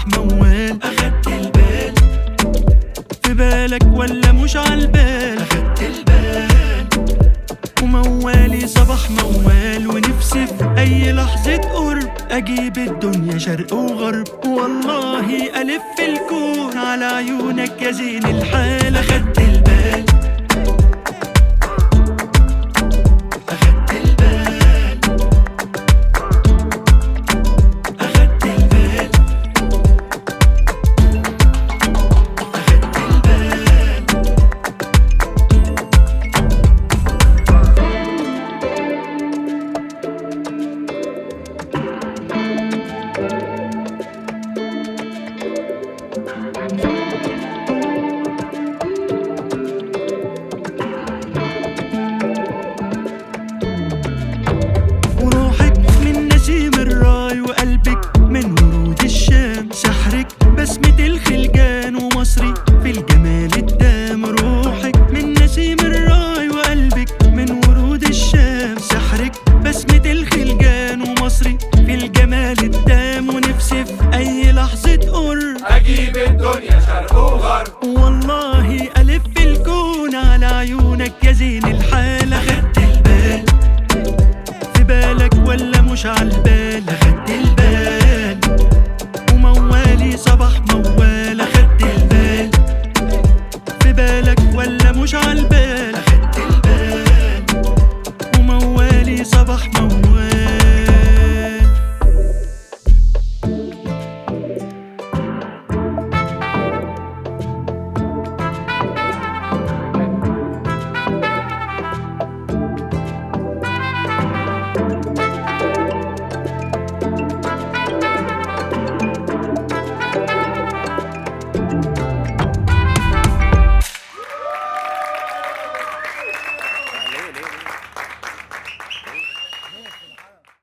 صباح موال. أخدت البال في بالك ولا مش عالبال؟ أخدت البال وموالي صباح موال، ونفسي في أي لحظة قرب أجيب الدنيا شرق وغرب، والله ألف الكون على عيونك يا زين الحال. أخدت البال أخدت البال أخدت البال أخدت البال وروحك من نسيم الراي، وقلبك من ورود الشام، سحرك بسمة الخلجان، ومصري في الجمال الدام. روحك من نسيم الراي، وقلبك من ورود الشام، سحرك بسمة الخلجان، ومصري في الجمال الدام. ونفسي في أي لحظة قرب أجيب الدنيا شرق وغرب، والله ألف الكون على عيونك يا زين الحال. أخدت البال في بالك ولا مش عالبال؟ أخدت البال وموالي صباح موال. أخدت البال في بالك ولا مش عالبال؟ أخدت البال وموالي صباح موال.